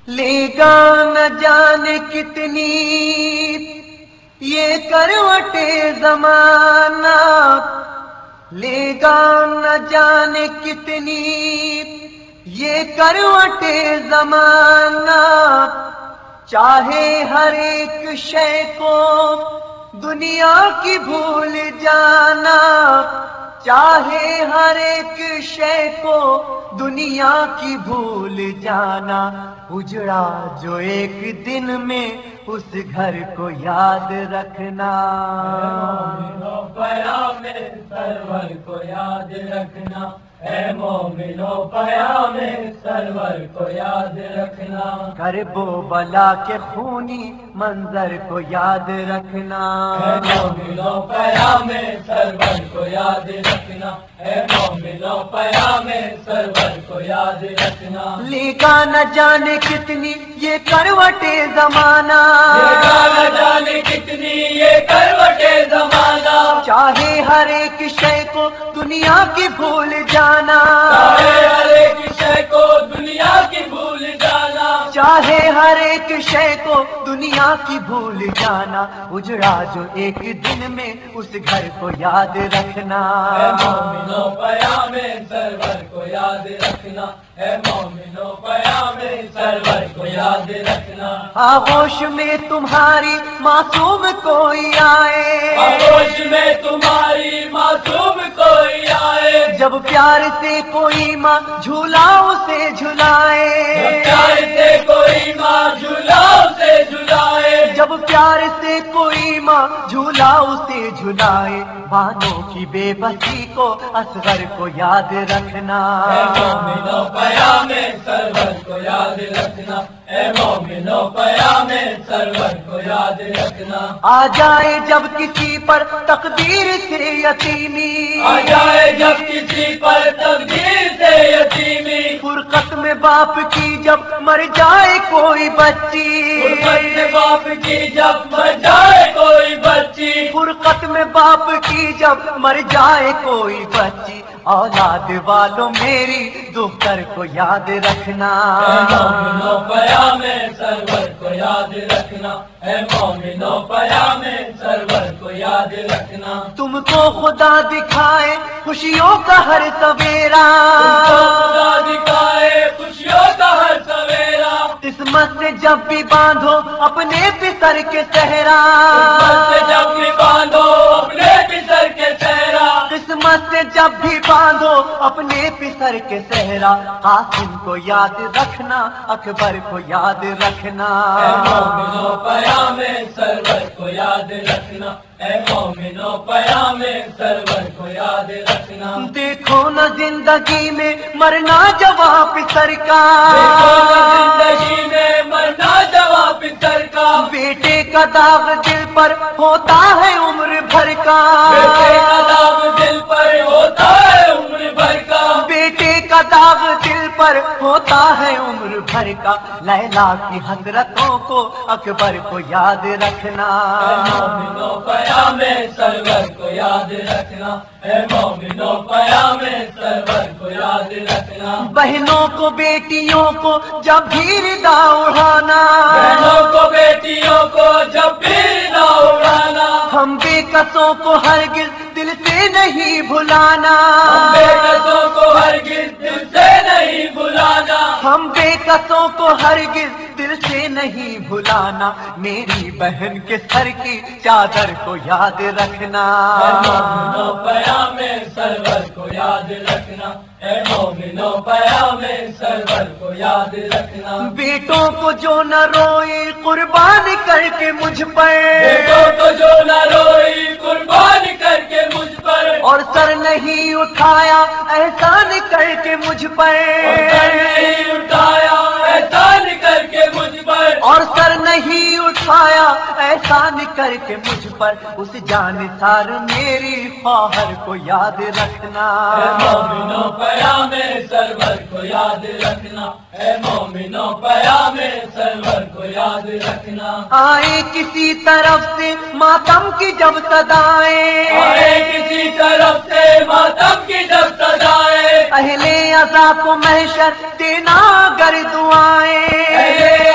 لے گا نہ جانے کتنی یہ کروٹے زمانہ، لے گا نہ جانے کتنی یہ کروٹے زمانہ، چاہے ہر ایک شے کو دنیا کی بھول جانا، چاہے ہر ایک شے کو دنیا کی بھول جانا، اجڑا جو ایک دن میں اس گھر کو یاد رکھنا، مومنو پیام سرور کو یاد رکھنا، اے مومنو پیام سرور کو یاد رکھنا، کرب و بلا کے خونی منظر کو یاد رکھنا، اے مومنو پیام سرور کو یاد رکھنا، اے مومنو پیام سرور کو یاد رکھنا، لے گا نہ جانے کتنی یہ کروٹے زمانہ، لے گا نہ جانے کتنی یہ کروٹے زمانہ، چاہے ہر ایک شے کو دنیا کی بھول جانا، چاہے ہر ایک شے کو دنیا کی بھول جانا، چاہے ہر ایک شے کو دنیا کی بھول جانا، اجڑا جو ایک دن میں اس گھر کو یاد رکھنا، اے مومنو پیام سرور کو یاد رکھنا، اے مومنو پیام سرور کو یاد رکھنا، آغوش میں تمہاری معصوم کوئی آئے، آغوش میں تمہاری معصوم کوئی آئے، جب پیار سے کوئی ماں جھولا اسے جھلائے، جب پیار سے کوئی ماں جھولا اسے جھلائے، جب پیار سے کوئی ماں جھولا اسے جھلائے، بانوں کی بے بسی کو اصغر کو یاد رکھنا، اے مومنو پیام سرور کو یاد رکھنا، اے مومنو پیام سرور کو یاد رکھنا، آ جائے جب کسی پر تقدیر سے یتیمی، آ جائے جب کسی پر تقدیر سے یتیمی، فرقت میں باپ کی جب مر جائے کوئی بچی، فرقت میں باپ کی جب مر جائے کوئی بچی، فرقت میں باپ کی جب مر جائے کوئی بچی، اولاد والوں میری دختر کو یاد رکھنا، اے مومنو پیام سرور کو یاد رکھنا، اے مومنو پیام سرور کو یاد رکھنا، تم کو خدا دکھائے خوشیوں کا ہر سویرا، تم کو خدا دکھائے خوشیوں کا ہر سویرا، قسمت سے جب بھی باندھو اپنے پسر کے صحرا، قسمت سے جب بھی باندھو اپنے پسر کے صحرا، قسمت سے جب بھی باندھو اپنے پسر کے صحرا، قاسم کو یاد رکھنا، اکبر کو یاد رکھنا، اے مومنو پیام سرور کو یاد رکھنا، اے مومنو پیام سرور کو یاد رکھنا، دیکھو نہ زندگی میں مرنا جوان پسر کا، دیکھو نہ زندگی میں مرنا جوان پسر کا، بیٹے کا داغ دل پر ہوتا ہے عمر بھر کا، بیٹے کا داغ دل پر ہوتا ہے عمر بھر کا، بیٹے کا داغ دل پر ہوتا ہے عمر بھر کا، لیلا کی حسرتوں کو اکبر کو یاد رکھنا، اے مومنو پیام سرور کو یاد رکھنا، اے مومنو پیام سرور کو یاد رکھنا، بہنوں کو بیٹیوں کو جب بھی ردا اڑانا، بہنوں کو بیٹیوں کو جب بھی نہ اڑانا، ہم بے قصوں کو ہرگز دل سے نہیں بھلانا، ہم بے قصوں کو ہرگز دل سے نہیں بھلانا، ہم بے قصوں کو ہرگز دل سے نہیں بھلانا، میری بہن کے سر کی چادر کو یاد رکھنا، اے مومنو پیام سرور کو یاد رکھنا، اے مومنو پیام سرور کو یاد رکھنا، بیٹوں کو جو نہ روئی قربان کر کے مجھ پر، بیٹوں کو جو نہ روئی قربان کر کے مجھ پر، اور سر نہیں اٹھایا احسان کر کے مجھ پر، اور سر نہیں اٹھایا احسان کر کے مجھ پر، اور سر نہیں اٹھایا احسان کر کے مجھ پر، اس جان سار میری خواہر کو یاد رکھنا، اے مومنو پیام سرور کو یاد رکھنا، اے مومنو پیام سرور کو یاد رکھنا، آئے کسی طرف سے ماتم کی جب صدائیں، آئے کسی طرف سے ماتم کی جب سدائے، اہل عزا کو محشر دینا گر دعائیں، اہل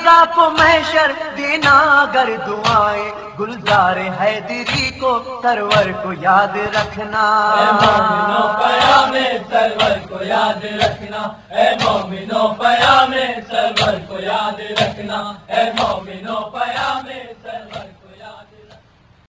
رضا کو محشر دینا اگر دعائیں، گلزار حیدری کو سرور کو یاد رکھنا. اے مومنو پیام سرور کو یاد رکھنا، اے مومنو پیام سرور کو یاد رکھنا، اے مومنو پیام سرور